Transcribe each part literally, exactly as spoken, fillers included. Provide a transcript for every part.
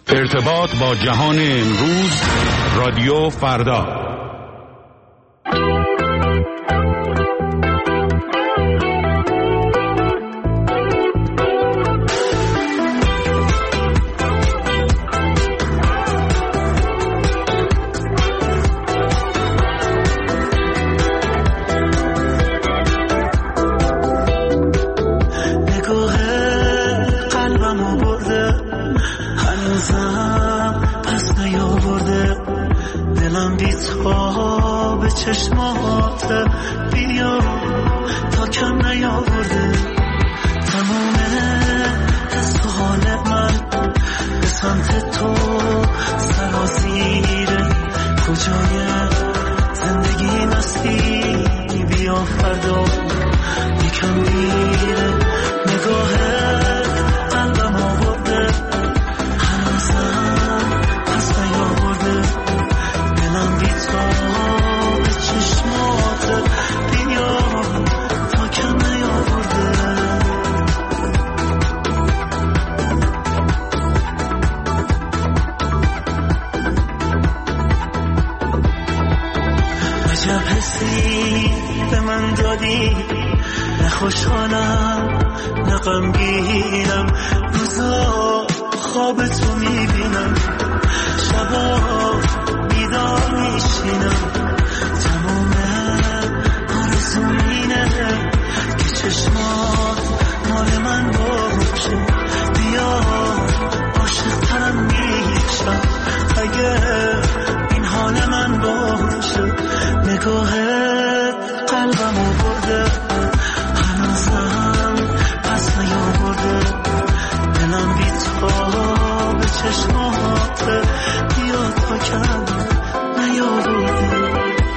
ارتباط با جهان امروز، رادیو فردا. چشمات بیا تا کم نیاورده تمام حس و حال من به سمت تو سرازیره کجای زندگی مستی بیا فردا یکم میره نگاهت قلبم آورده هنوزم پس نیاورده دلم بی تو چشمات بیا تا کم نیاورده عجب حسی به من دادی نه خوشحالم نه غمگینم روزا خواب تو میبینم شبا بیدار میشینم که چشمات مال من باشه بیا عاشق ترم میشم اگه این حال من باشه نگاهت قلبم آورده هنوزم پس نیاورده دلم بی تو به چشمات بیا تا کم نیاورده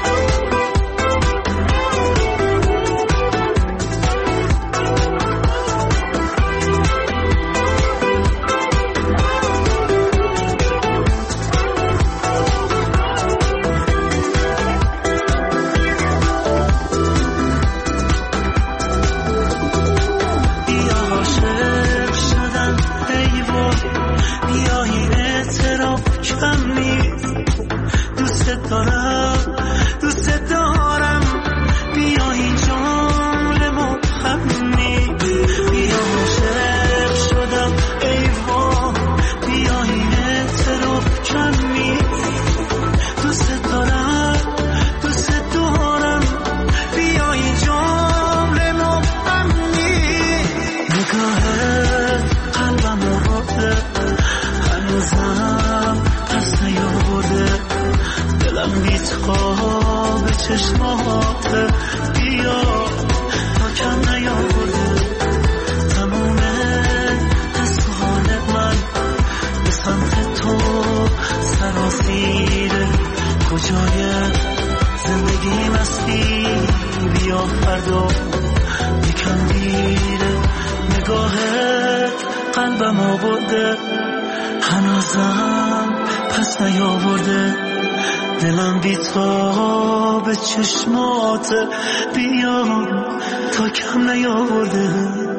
چشمات بیا تا کم نیاورده تموم حس و حال من به سمت تو سرازیره کجای زندگی مستی بیا فردا یکم میره نگاهت قلبم آورده هنوزم پس نیاورده دلم بی تو به چشمات بیا تا کم نیاورده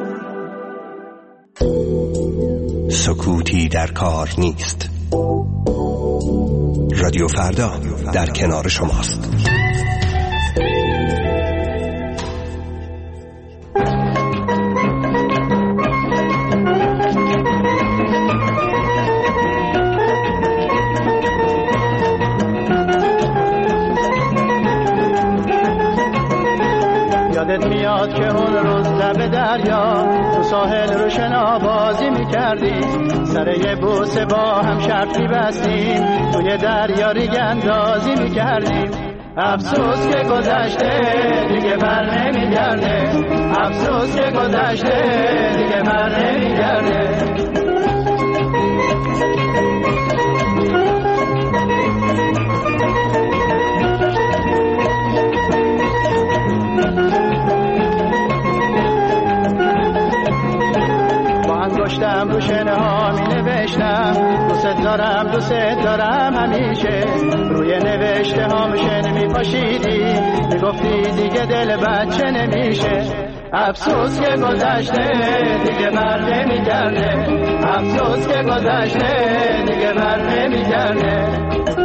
سکوتی در کار نیست. رادیو فردا در کنار شماست. میاد که اون روز لب دریا تو ساحل رو شنا بازی میکردی سر یه بوسه با هم شرط میبستیم توی دریا ریگ اندازی میکردیم افسوس که گذشته دیگه بر نمیگرده افسوس که گذشته دیگه بر نمیگرده داشتم رو شنه ها می نوشتم دوست دارم دوست دارم همیشه روی نوشته ها شنه می پاشیدی می گفتی دیگه دل بچه نمیشه افسوس که گذشته دیگه بر نمیگرده افسوس که گذشته دیگه دیگه بر نمیگرده.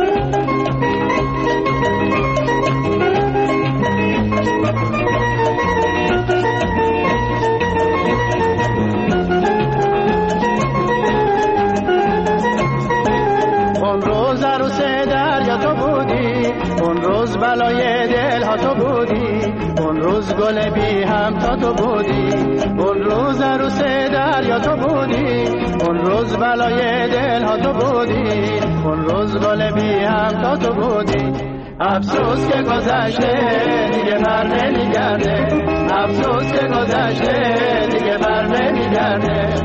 اون روز عروس دریا تو بودی، اون روز بلای دل ها تو بودی، اون روز گل بی هم تا تو بودی، اون روز عروس دریا تو بودی، اون روز بلای دل ها تو بودی، اون روز گل بی هم تا تو بودی. افسوس که گذشته دیگه بر نمیگرده، افسوس که گذشته دیگه بر نمیگرده.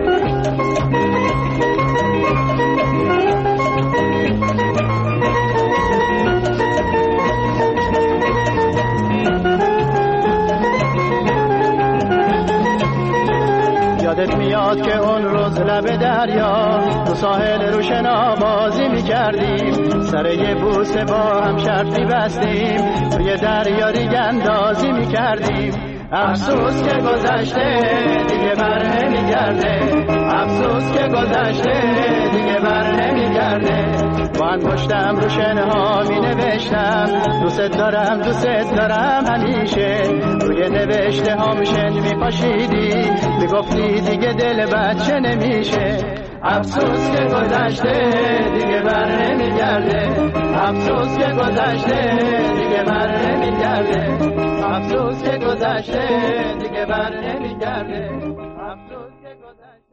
یادت میاد که اون روز لب دریا تو ساحل روشنا بازی میکردیم، سر یه بوسه با هم شرط میبستیم، توی دریا ریگ اندازی میکردیم. افسوس که گذشته دیگه بر نمیگرده، افسوس که گذشته دیگه بر نمیگرده. با انگشتم رو شنه ها می نوشتم دوست دارم دوست دارم همیشه، روی نوشته هام شن می پاشیدی، می گفتی دیگه دل بچه نمیشه. افسوس که گذشته دیگه بر نمیگرده، افسوس که گذشته دیگه بر نمیگرده، افسوس که گذشته دیگه بر نمیگرده، افسوس که گذشته.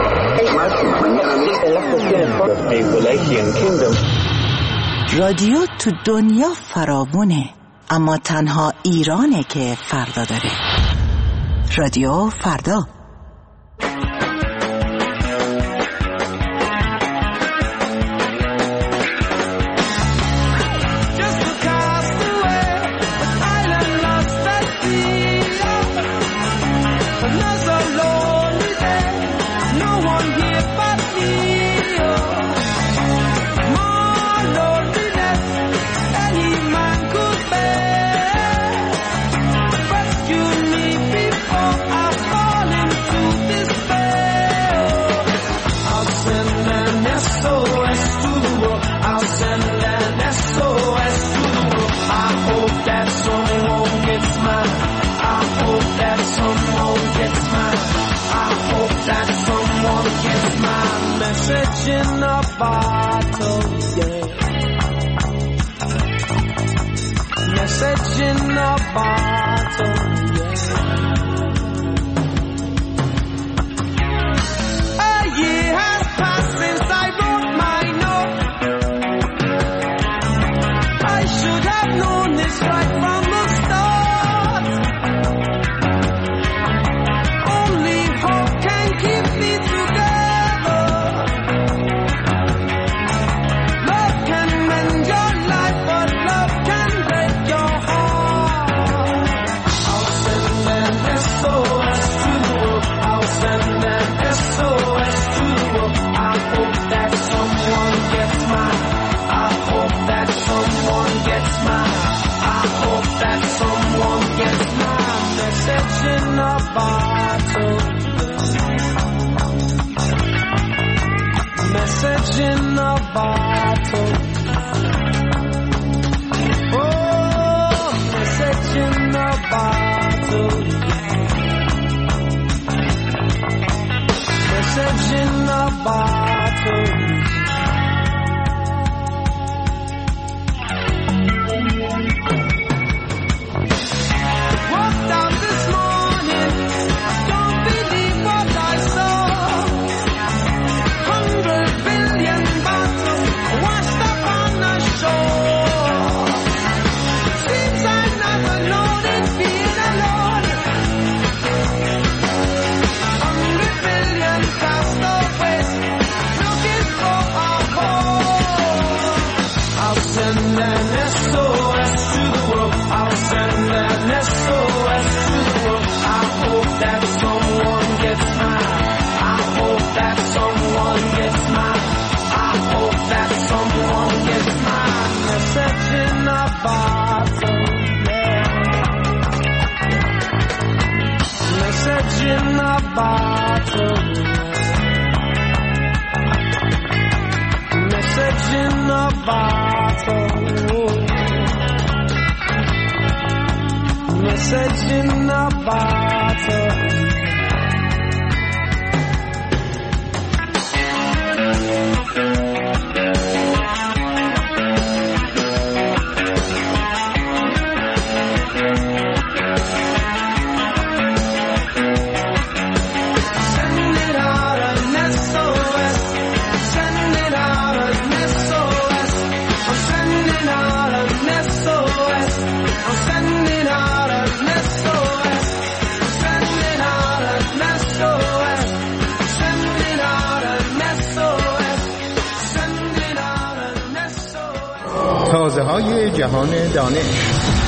رادیو تو دنیا فراوونه، اما تنها ایرانه که فردا داره. رادیو فردا. In a bottle, yeah. Message in a bottle, yeah. A year has passed since I wrote my note. I should have known this right from the start. Only hope can keep me together. In a bottle, message in a bottle. Oh, message in a bottle. Message in a bottle. Walked out this morning, don't believe what I saw. Hundred billion bottles washed up on the shore. Seems I never known it being alone. Hundred billion castaways bottle, message in a bottle. تازه های جهان دانش.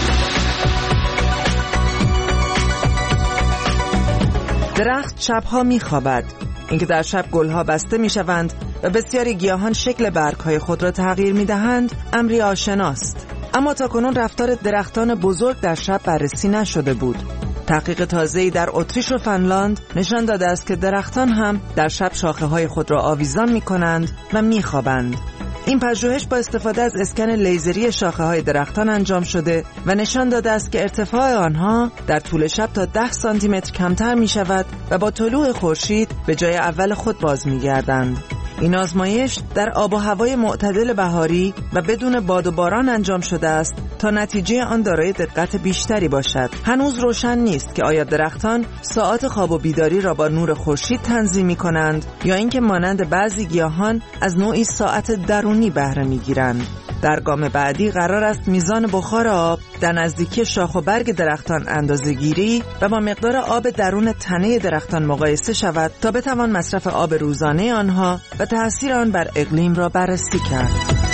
درخت شبها می‌خوابد. اینکه در شب گلها بسته می‌شوند و بسیاری گیاهان شکل برگ‌های خود را تغییر می‌دهند، امری آشناست. اما تاکنون رفتار درختان بزرگ در شب بررسی نشده بود. تحقیق تازه‌ای در اتریش و فنلاند نشان داده است که درختان هم در شب شاخه‌های خود را آویزان می‌کنند و می‌خوابند. این پژوهش با استفاده از اسکن لیزری شاخه‌های درختان انجام شده و نشان داده است که ارتفاع آنها در طول شب تا ده سانتی متر کمتر می‌شود و با طلوع خورشید به جای اول خود باز می‌گردند. این آزمایش در آب و هوای معتدل بهاری و بدون باد و باران انجام شده است تا نتیجه آن دارای دقت بیشتری باشد. هنوز روشن نیست که آیا درختان ساعات خواب و بیداری را با نور خورشید تنظیم می‌کنند یا اینکه مانند بعضی گیاهان از نوعی ساعت درونی بهره می‌گیرند. در گام بعدی قرار است میزان بخار آب در نزدیکی شاخ و برگ درختان اندازه‌گیری و با مقدار آب درون تنه درختان مقایسه شود تا بتوان مصرف آب روزانه آنها و تأثیر آن بر اقلیم را بررسی کرد.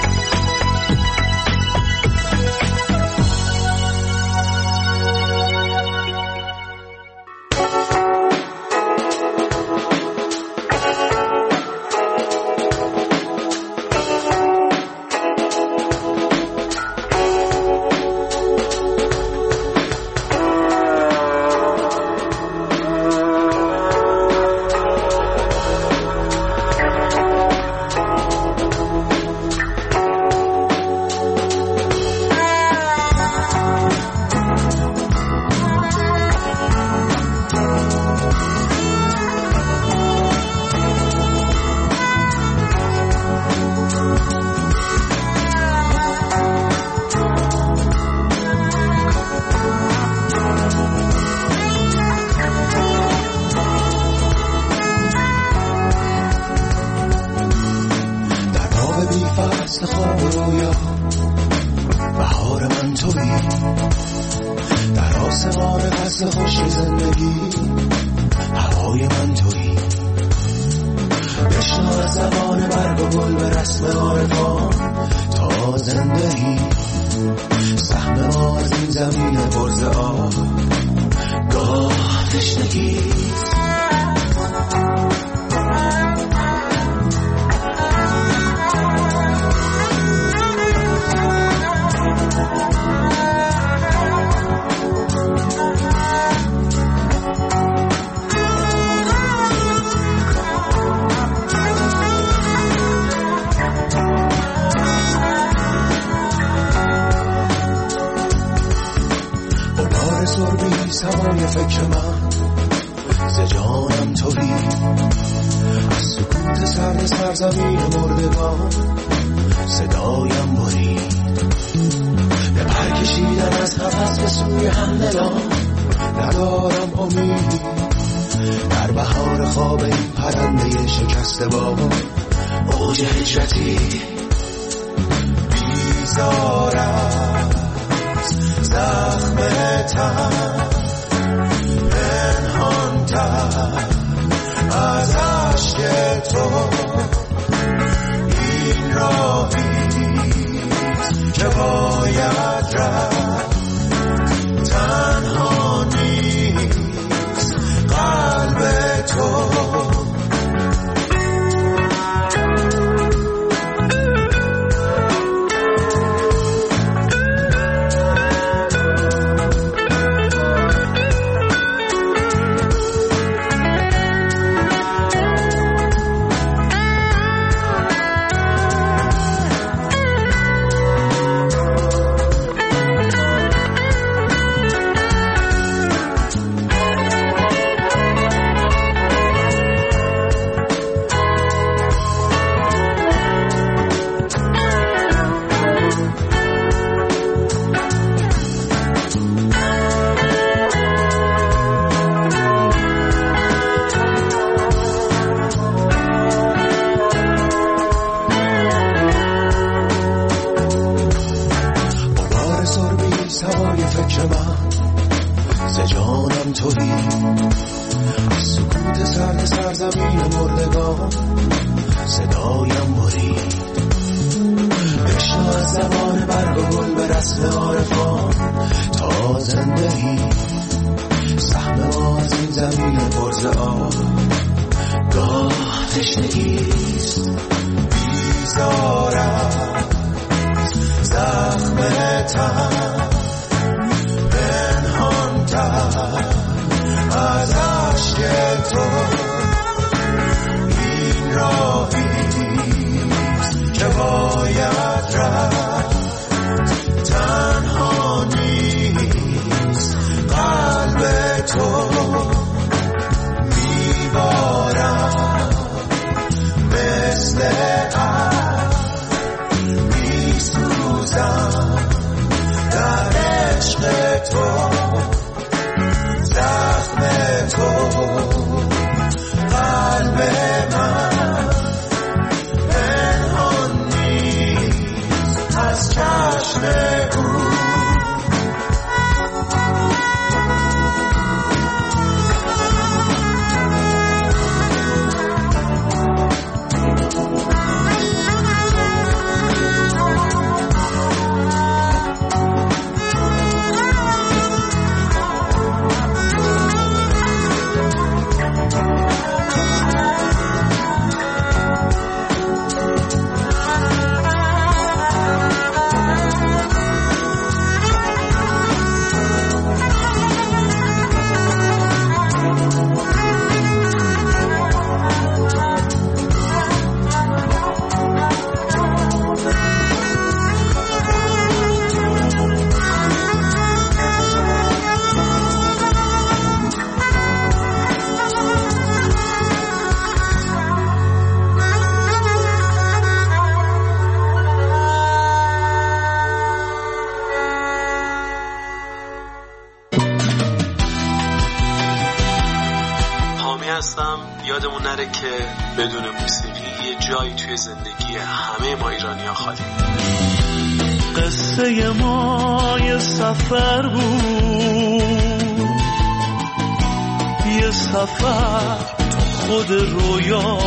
سوای فکر من ز جانم تویی، از سکوت سرد سرزمین مردگان صدایم برید، به پر کشیدن از نفس به سوی همدلان ندارم امید، در بهار خواب این پرنده شکسته با اوج هجرتی بیزارم زخم تن پنهان تر از عشق تو، این راهیست که باید رفت، تنها نیست قلب تو. پایم برید بشنو از زبان برگ و گل به رسم عارفان تا زندگی سهم ما از این زمین پرز آب گاه تشنگیست بیزارم زخم تن پنهان تر از عشق تو این راهیست که باید رفت تنها نیست قلب تو میبارم مثل عشق میسوزم در عشق تو زخم تو قلب من پنهان نیست از چشم او یادمون نره که بدون موسیقی یه جایی توی زندگی همه ما ایرانی‌ها خالی. قصه ما یه سفر بود، یه سفر تو خود رویا،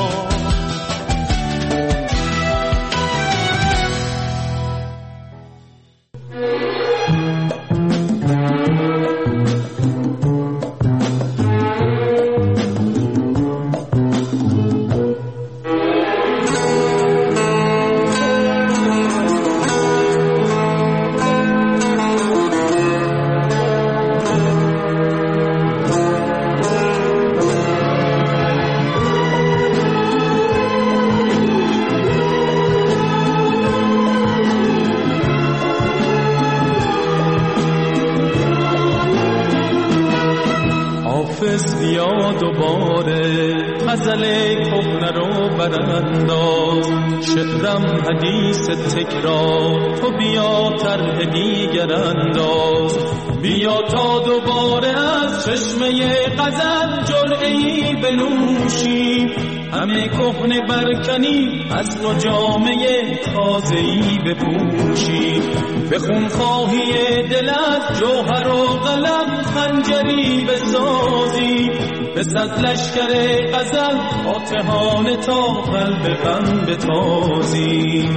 بیا دوباره غزل کهنه رو برانداز، شعرم حدیث تکرار، تو بیا طرح دیگر انداز، بیا تا دوباره از چشمه غزل جرعه‌ای بنوشیم، همه کهنه برکنی از نو جامه تازه‌ای بپوشیم، به خونخواهی دل از جوهر و قلم خنجری بسازی، به صد لشکر غزل فاتحانه تا قلب غم بتازی.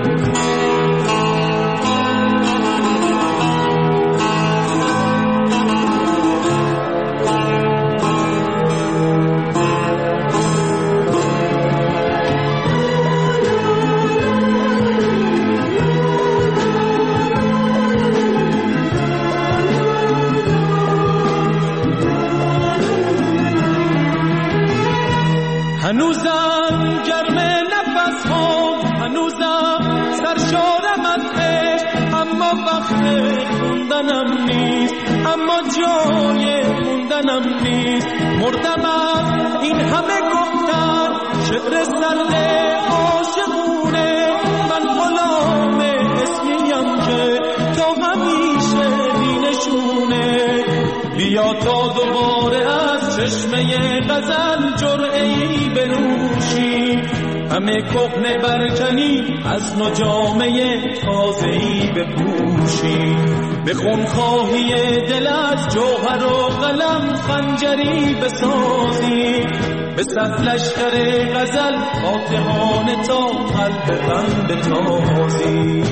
هنوزم گرم نفس ها، هنوزم سرشارم از عشق، اما وقت موندنم نیست، اما جای موندنم نیست، مردم از این همه گفتن شعر سرد عاشقونه، من غلام اسمیم که تا همیشه بینشونه، بیا تا دوباره از چشمه غزل جرعه‌ای بنوشی، همه کهنه برکنی از نو جامه تازه‌ای بپوشی، به خونخواهی دل از جوهر و قلم خنجری بسازی، به صد لشکر غزل فاتحانه تا قلب غم بتازی.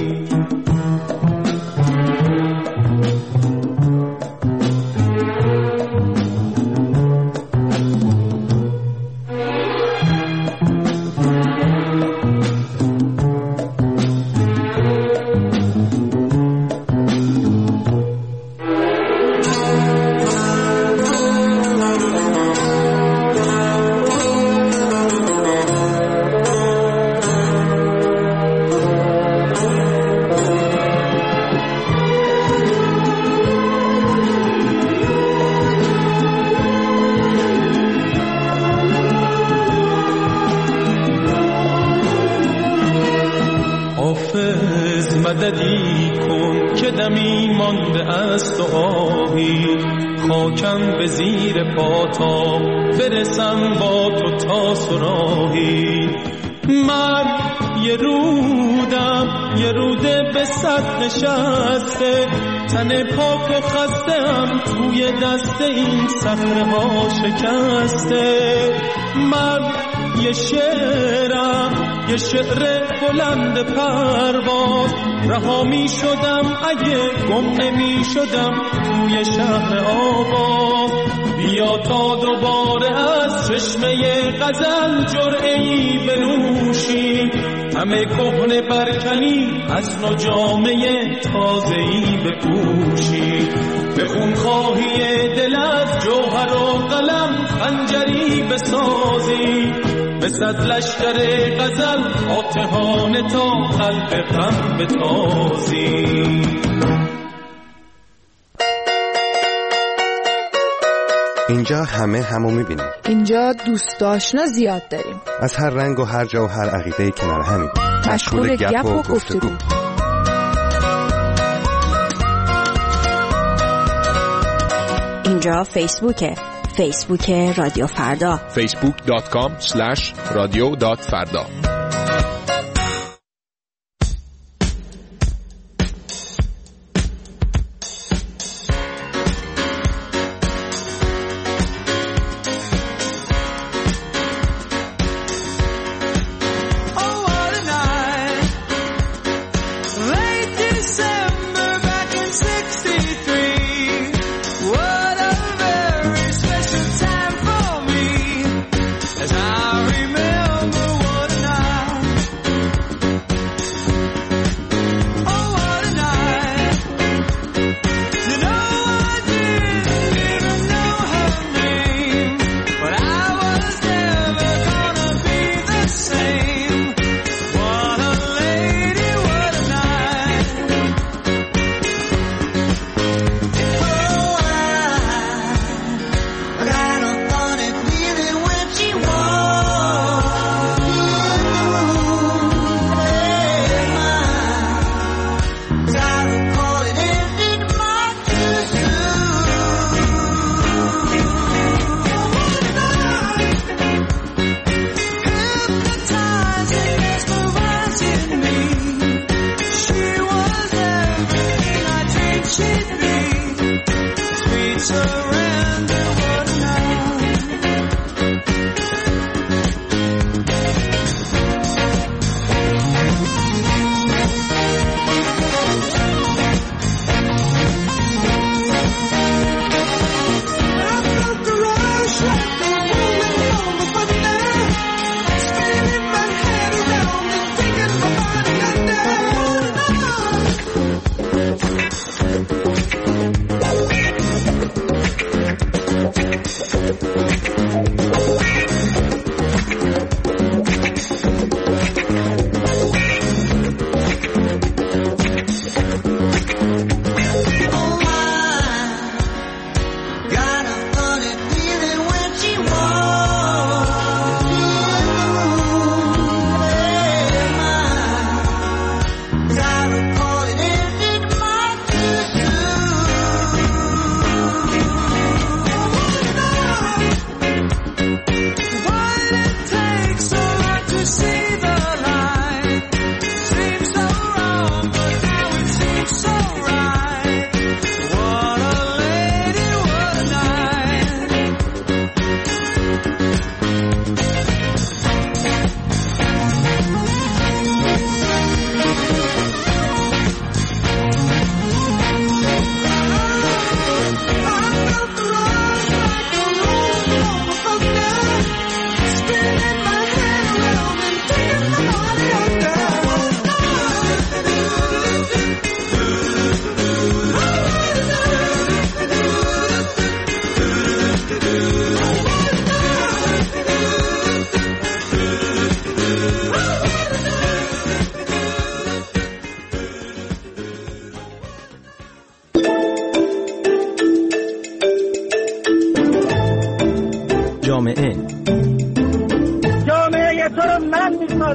مددی کن که دمی مانده است و آهی، خاکم به زیر پاتا برسم با تو تا سراهی. من یه رودم یه روده به صد نشسته، تن پاک و خسته‌ام توی دست این صخره ها شکسته. من یه شعرم یه شعر بلند پرواز، رها می شدم اگه گم نمی شدم توی شهر آواز. بیا تا دوباره از چشمه غزل جرعه‌ای بنوشی، همه کهنه برکنی از نو جامه تازه‌ای بپوشی. به خون خواهی دل از جوهر و قلم خنجری بسازی، به صد لشکر غزل فاتحانه تا قلب غم بتازی. اینجا همه همو میبینیم. اینجا دوست آشنا زیاد داریم، از هر رنگ و هر جا و هر عقیده کنار همیم، مشغول گپ و گفتگو. اینجا فیسبوکه، فیسبوک رادیو فردا، فیسبوک دات کام اسلش رادیو دات فردا. As I remember what a night.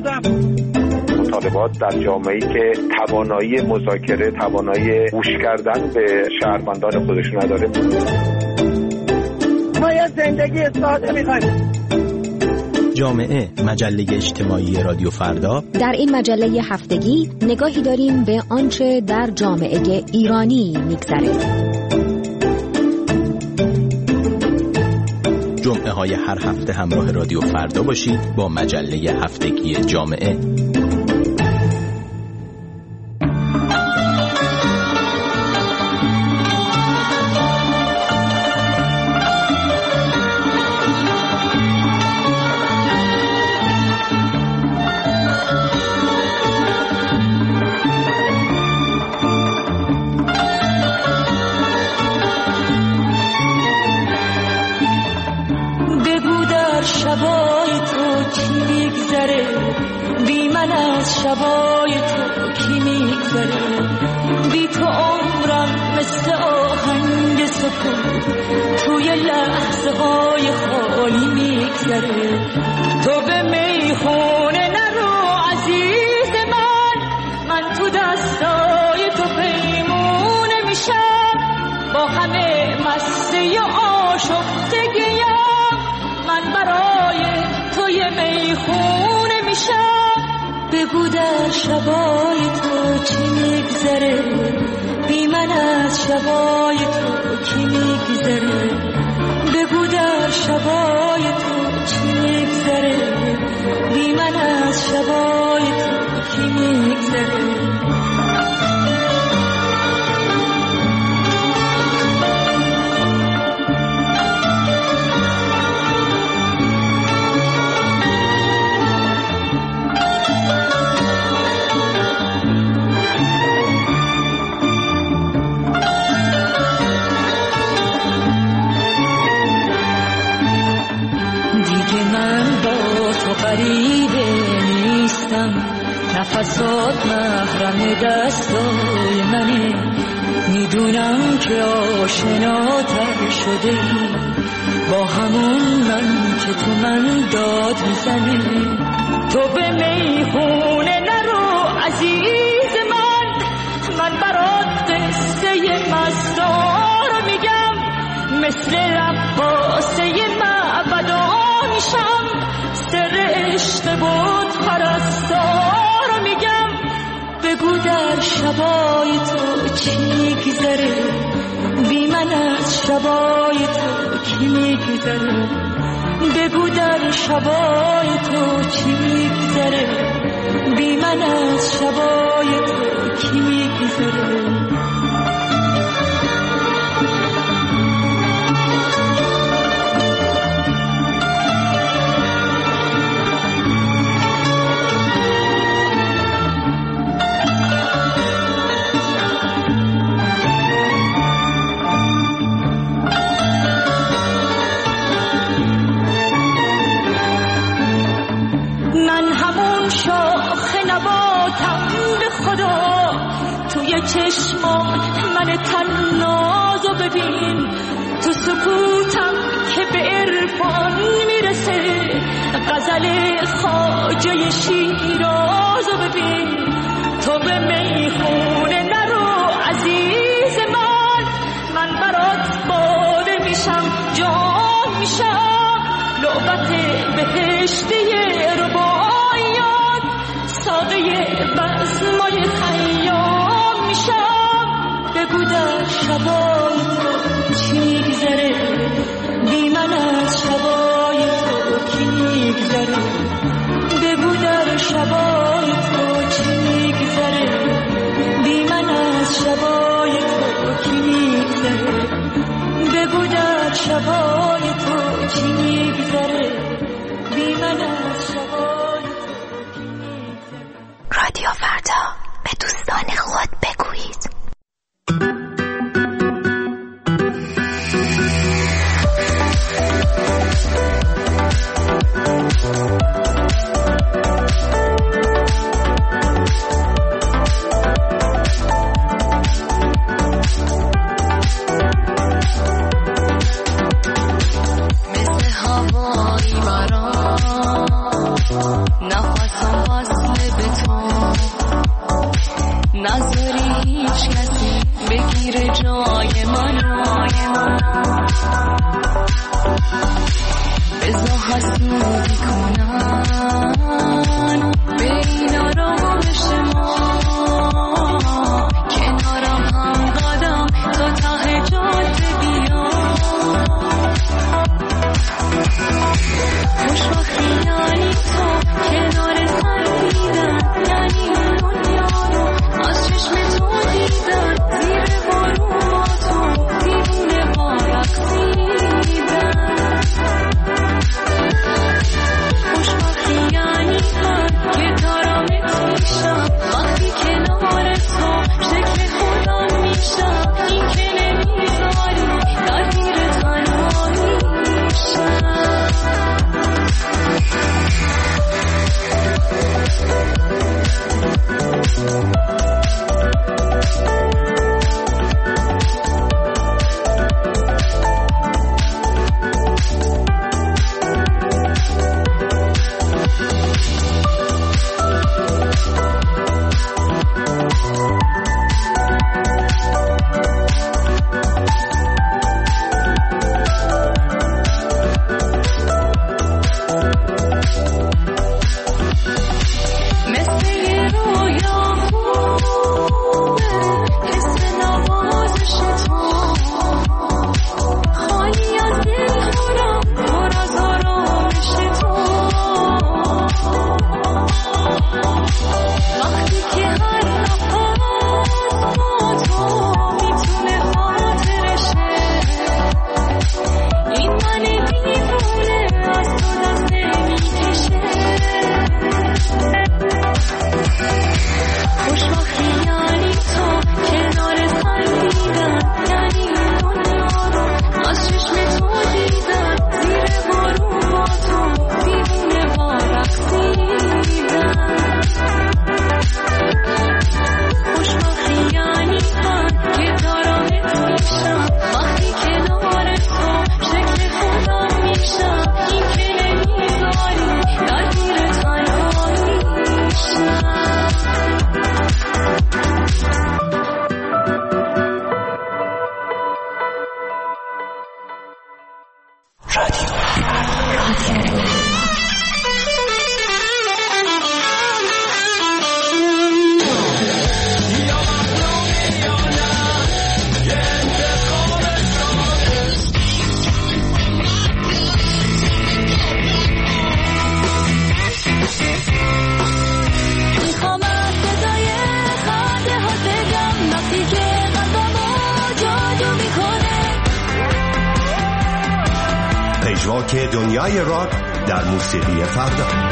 کردم. مطالبات در جامعه‌ای که توانایی مذاکره، توانایی گوش کردن به شهروندان خودش نداره. ما یه زندگی ساده می‌خوایم. جامعه، مجله اجتماعی رادیو فردا. در این مجله هفتگی نگاهی داریم به آنچه در جامعه ایرانی می‌گذره. جمعه های هر هفته همراه رادیو فردا باشید با مجله هفتگی جامعه. شبای تو کی میگذره، بی من از شبای تو کی میگذره، بی تو عمرم مثل آهنگ سکون توی لحظه های خالی میگذره. تو به میخونه نرو عزیز من، من تو دستای تو پیمونه میشم، با همه مسته آشفتگیم من برای توی میخونه میشم. بگو در شبای تو چی میگذره، بی من از شبای تو کی میگذره، بگو در شبای تو چی میگذره، بی من از شبای تو کی میگذره. غریبه نیستم، نفسات محرم دستای منه، میدونم که آشناتر شده ای با همون من که تو من داد میزنه. تو به میخونه نرو عزیز من، من برات قصه مستار میگم، مثل رقاصه معبدا میشم، سر عشق بود پرستار میگم. بگو در شبای تو چی میگذره، بی من از شبای تو کی میگذره، بگو در شبای تو چی میگذره، بی من از شبای تو کی میگذره. توی چشمات من تنازو ببین، تو سکوتم که به عرفان میرسه، غزل خواجه شیرازو ببین. تو به میخونه نرو عزیز من، من برات باده میشم، جام میشم، لعبت بهشتی رباعیات، ساقه بزمای خیام میشم. بگو در شبای تو چی میگذره، بی من از شبای تو کی میگذره، بگو در شبای تو چی میگذره، بی من از شبای تو کی میگذره، بگو در شبای تو چی میگذره، بی من از شبای تو کی میگذره. رادیو فردا، به دوستان خود بگویید. مثل هوایی برام نفسم باز خاک دنیای راک در موسیقی فردا.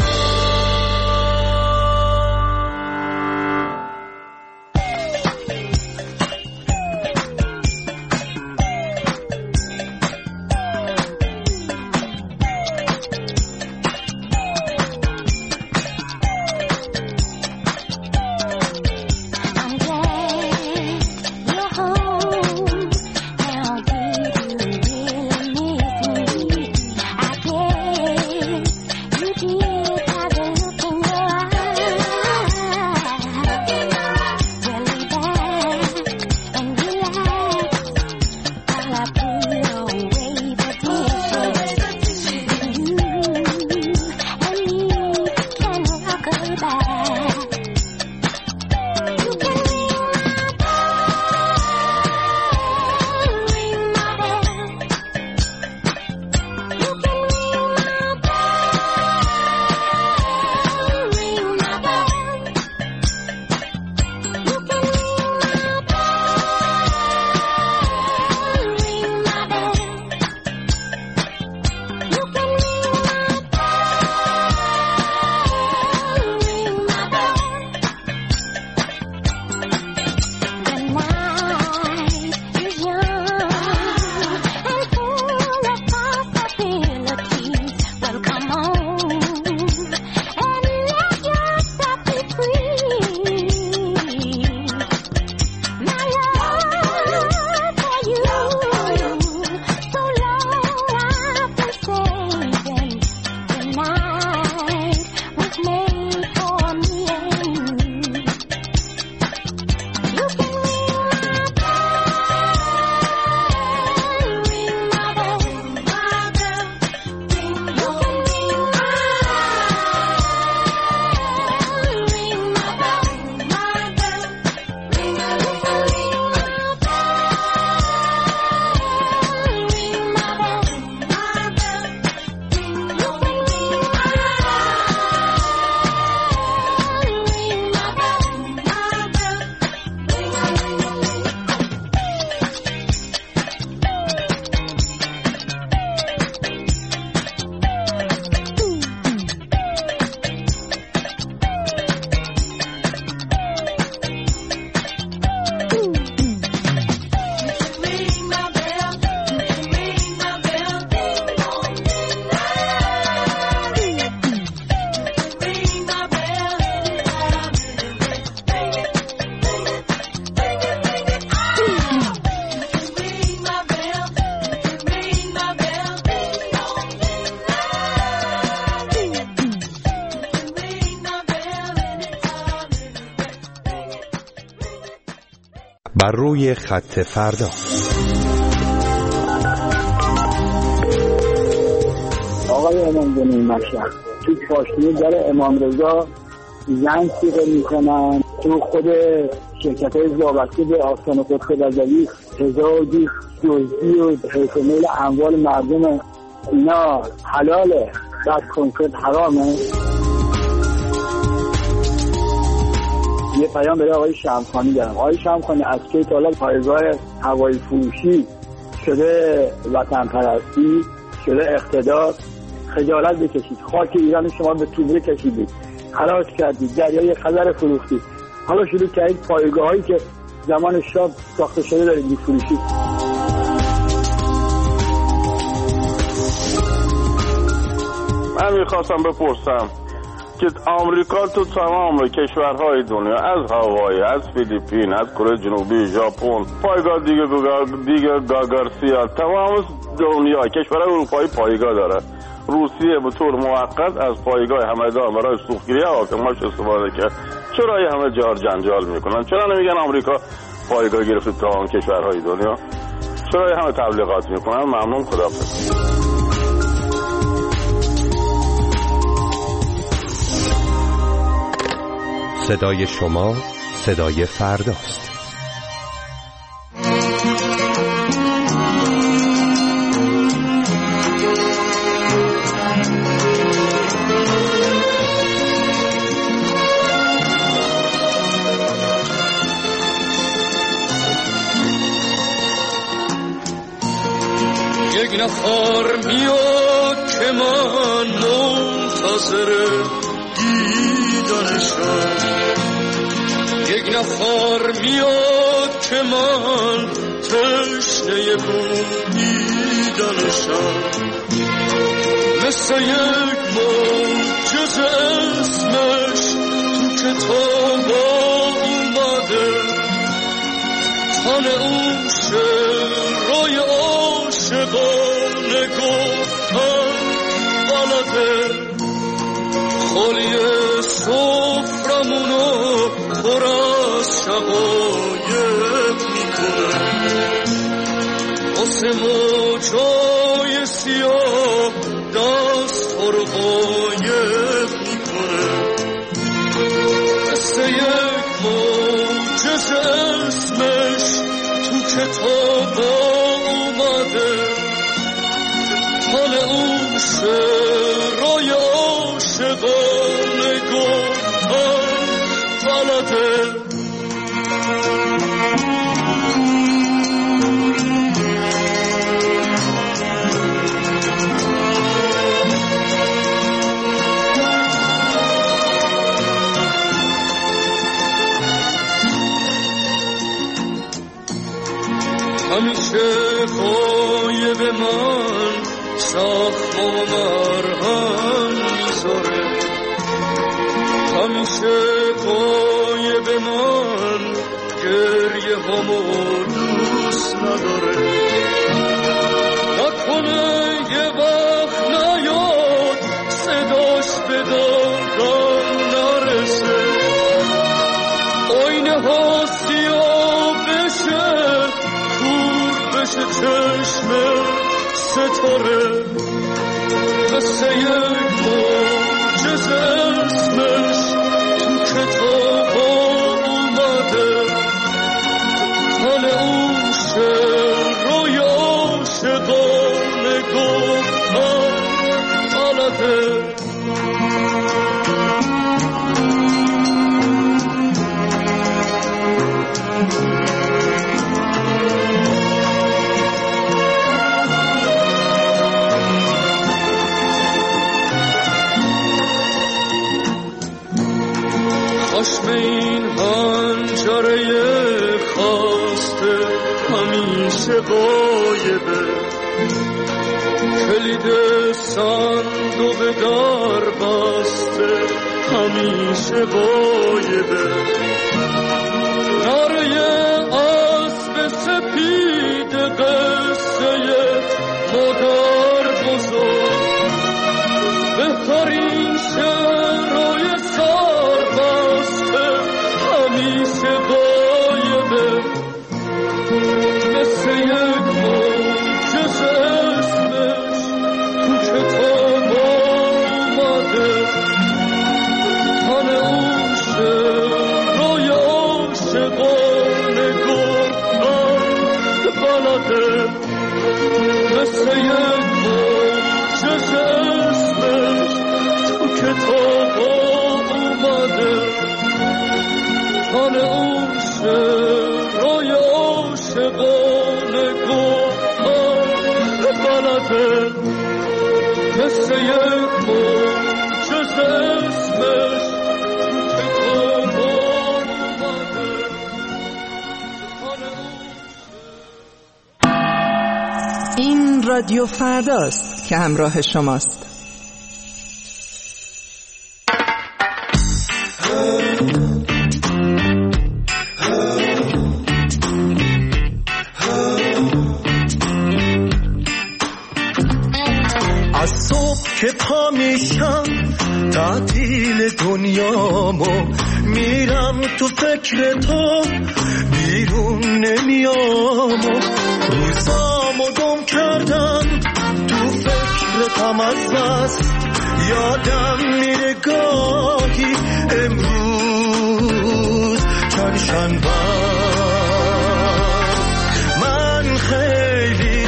بر روی خط فردا. آقای امامزاده مشهد تو پاشنه در امام رضا زنگ سیغه میکنن، تو خود شرکت های وابسته به آستان قدس رضوی تزاوج دزدی و حیف میل اموال مردم اینا حلاله، بعد کنکرت حرامه. یه پیام برای آقای شمخانی دارم. آقای شمخانی از که تا حالا پایگاه هوایی فروشی شده وطن پرستی، شده اقتدار، خجالت بکشید. خاک ایران شما به توبه کشیدید، خلاص کردید، دریای خزر فروختید، حالا شروع کردید پایگاه هایی که زمان شاه ساخته شده دارید میفروشید. من میخواستم بپرسم که آمریکا تو تمام کشورهای دنیا، از هاوایی، از فیلیپین، از کره جنوبی، ژاپن، پایگاه دیگه دیگه گاگارسیا، تمام دنیا کشورهای اروپایی پایگاه داره. روسیه به طور موقت از پایگاه همدان برای سوختگیری حاکماش استفاده کرد. چرا این همه جار جنجال میکنن؟ چرا نمیگن آمریکا پایگاه گرفته تمام کشورهای دنیا؟ چرا این همه تبلیغات میکنن؟ ممنون، خداحافظ. صدای شما صدای فرداست. یک نفر بیا که من منتظر دیدنشم، یک نفر میاد که من تشنه بودیدنشم، مثل یک معجزه اسمش تو کتاب اومده، تن اون شعرهای عاشقانه گفتن بلده، خالی سفرمونو پر از شقایق میکنه، واسه موجای سیاه دست ها رو غایب میکنه، مثل یک معجزه اسمش تو کتاب اومده، حال اون شعرهای عاشقانه گفتن بلده. همیشه غایب من زخم و مرهم میذاره، همیشه غایب من گریه همو دوست نداره، نکنه یه وقت نیاد صداش به دادم نرسه، آینه ها سیاه بشه بشه چشم ستاره، مثل یک معجزه اسمش تو کتاب اومده، حال اون شعرهای عاشقانه گفتن بلده. خشم این حنجره خاسته همیشه غایبه، کلید صندوق در بسته همیشه غایبه، نره اسب سپید قصه مادر بزرگ، بهترین شعرهای همیشه غایبه، مثل یک معجزه اسمش تو کتاب اومده، تن اون شعرهای عاشقانه گفتن بلده، مثل یک معجزه اسمش تو کتاب اومده، حال اون شعرهای عاشقانه گفتن بلده، مثل یک معجزه اسمش تو کتاب اومده، حال اون. این رادیو فرداست که همراه شماست. که پا میشم تعطیل دنیامو، میرم تو فکر تو بیرون نمیام، روزامو گم کردم تو فکرتم از بس، یادم میره گاهی امروز چند شنبه من خیلی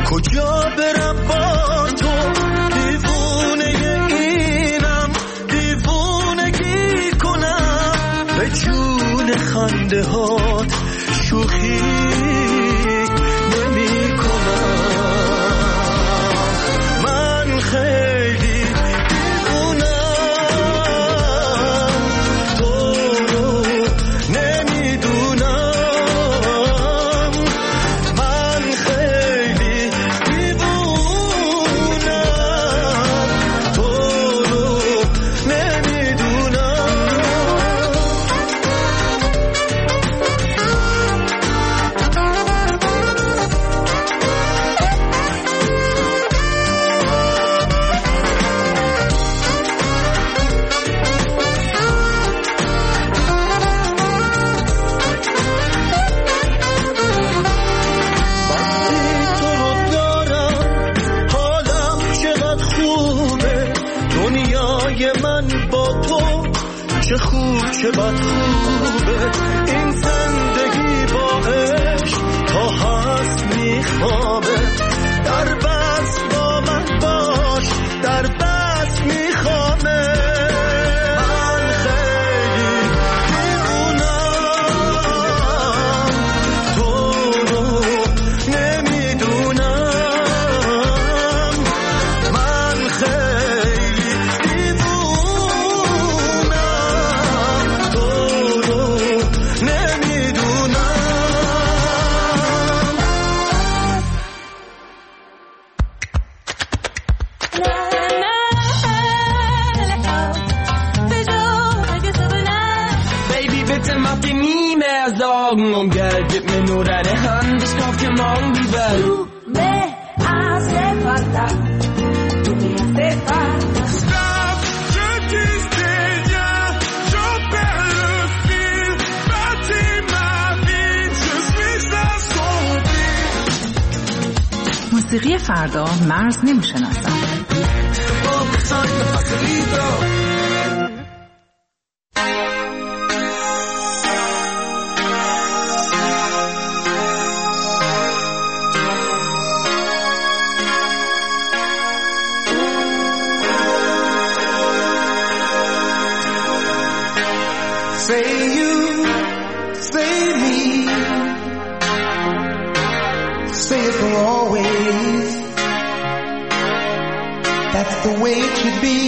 کجا برم با تو دیوونه اینم دیوونگی کنم به جون خنده هات شوخی نمی کنم من خیلی دیوونم تو رو نمیدونم من خیلی دیوونم تو رو نمیدونم چه خوب چه بد خوبه این زندگی با عشق تا هست میخوابه در بس با من باش در بس میخوابه من خیلی دیوونم تو رو نمیدونم من خیلی Om geldet mir nur deine Hand, ich kauf dir morgen die Welt. Du me hace falta, tu me hace falta. Stop, je dis déjà, je perds le fil, bâtis ma vie, je suis à son fil. موسیقی فردا مرز نمیشناسد. Say you, say me, say it for always. That's the way it should be.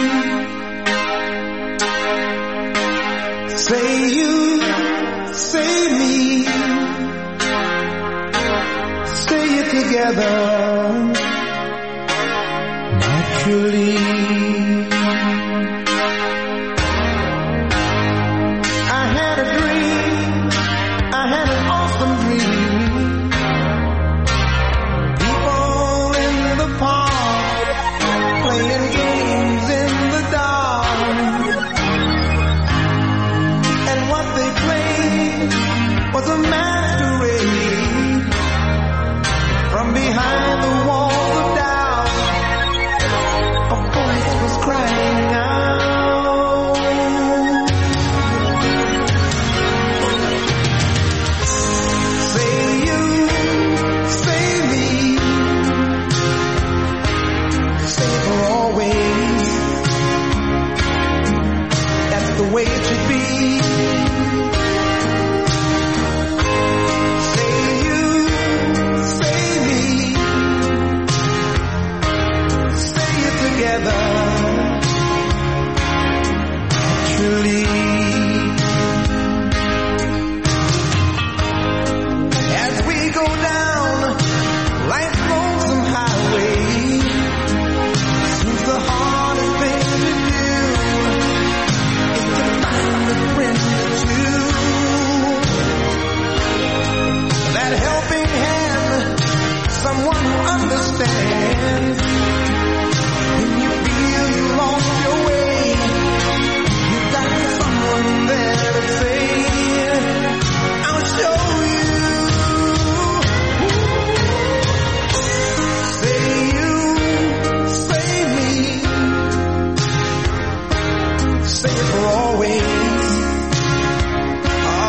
Say you, say me, say it together, naturally.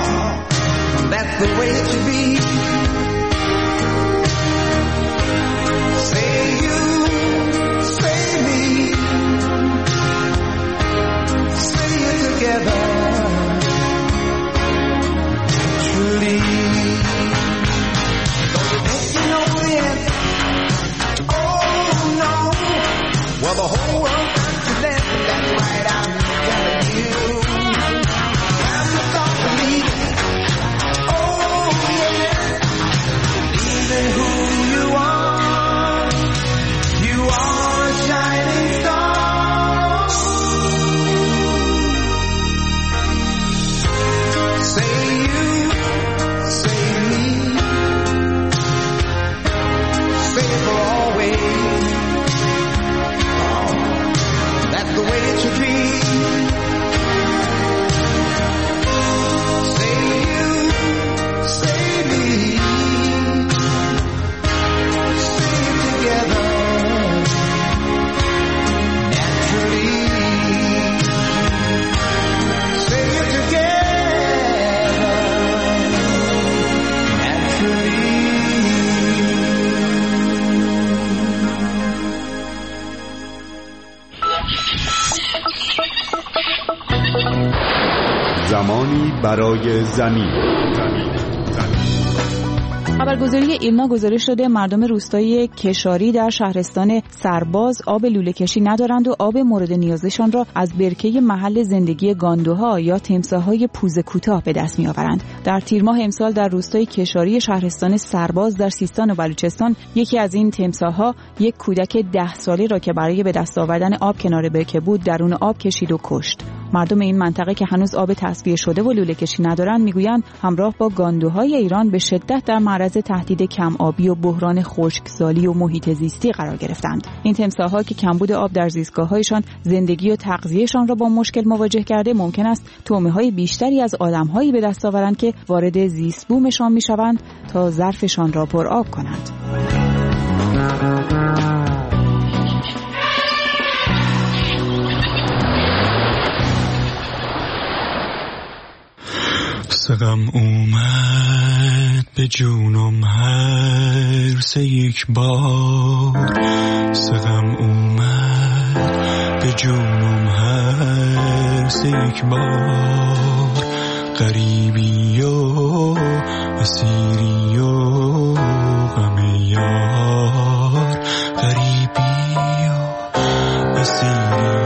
the way it should be. زمانی برای زمین. خبرگزاری ایلنا گزارش داده مردم روستای کشاری در شهرستان سرباز آب لوله کشی ندارند و آب مورد نیازشان را از برکه محل زندگی گاندوها یا تمساح‌های پوزه کوتاه به دست می‌آورند. در تیر ماه امسال در روستای کشاری شهرستان سرباز در سیستان و بلوچستان یکی از این تمساح‌ها یک کودک ده ساله را که برای به دست آوردن آب کنار برکه بود درون آب کشید و کشت. مردم این منطقه که هنوز آب تصفیه شده و لوله کشی ندارند میگویند همراه با گاندوهای ایران به شدت در معرض تهدید کم آبی و بحران خشکسالی و محیط زیستی قرار گرفتند. این تمساح‌ها که کمبود آب در زیستگاه‌هایشان زندگی و تغذیه‌شان را با مشکل مواجه کرده ممکن است طعمه‌های بیشتری از آدم‌هایی به دست آورند که وارد زیست بومشان می‌شوند تا ظرفشان را پر آب کنند. سقم اومد به جونم هر سه یک بار، سقم اومد به جونم هر سه یک بار، غریبی و اسیری و غم یار، غریبی و اسیری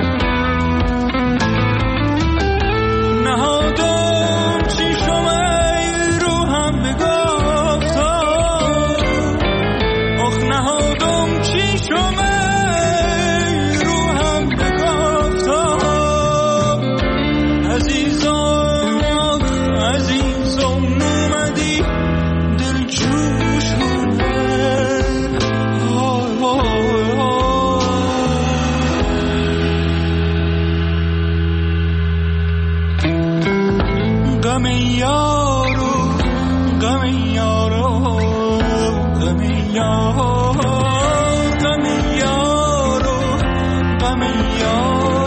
نهادم چی شما غم یارو غم یارو غم یارو غم یارو غم یارو